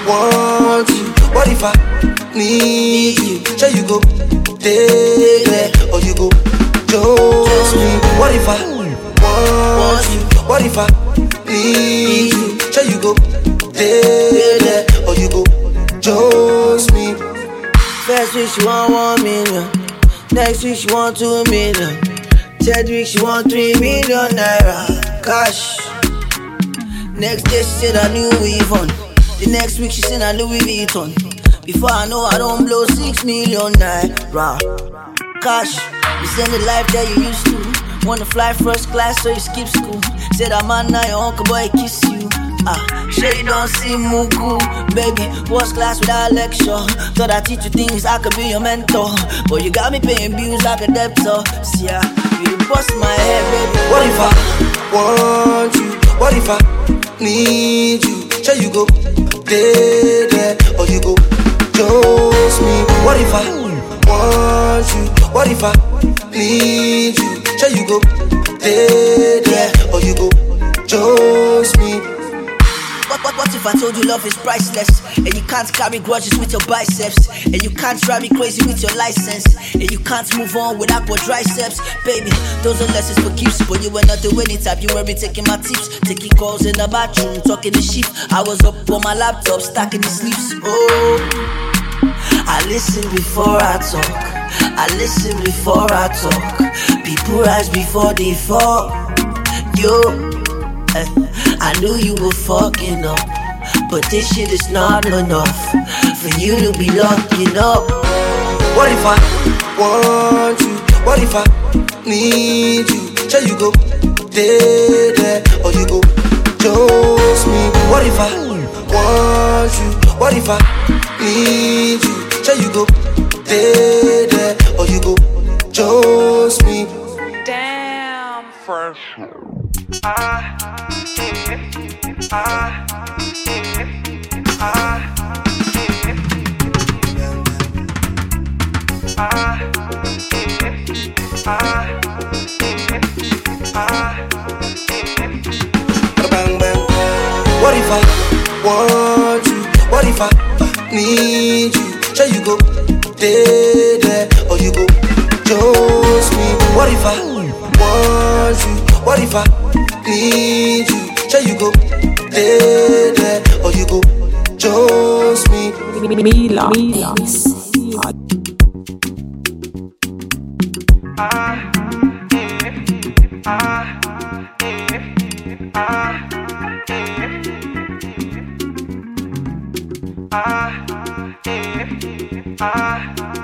want you? What if I need you? Shall you go there or you go chose me? What if I want you? What if I need you? Shall you go there or you go chose me? First week she want 1 million, next week she want 2 million, third week she want 3 million naira cash. Next day she said a new weave on, the next week she said a Louis Vuitton. Before I know I don't blow 6 million naira cash. You send the life that you used to, wanna fly first class so you skip school. Said I'm man now your uncle boy kiss you. Sure you don't see Mugu, baby. What's class without lecture? Thought I teach you things, I could be your mentor, but you got me paying bills like a debtor. See ya, you bust my head, baby. What if I want you? What if I need you? Shall you go there or you go chose me? What if I want you? What if I need you? Shall you go there or you go chose me? What if I told you love is priceless, and you can't carry grudges with your biceps, and you can't drive me crazy with your license, and you can't move on with aqua triceps? Baby, those are lessons for keeps, but you were not the winning type. You weren't taking my tips, taking calls in the bathroom, talking to sheep. I was up on my laptop, stacking the sleeves. Oh, I listen before I talk, I listen before I talk. People rise before they fall. I knew you were fucking up, but this shit is not enough for you to be locking up. What if I want you? What if I need you? Shall you go there or you go chose me? What if I want you? What if I need you? Shall you go there or you go chose me? Damn, fresh. What if I want you? What if I need you? Shall you go there or you go chose me? What if I want you? What if I need you? Shall you go there or you go chose me? Mila. Ah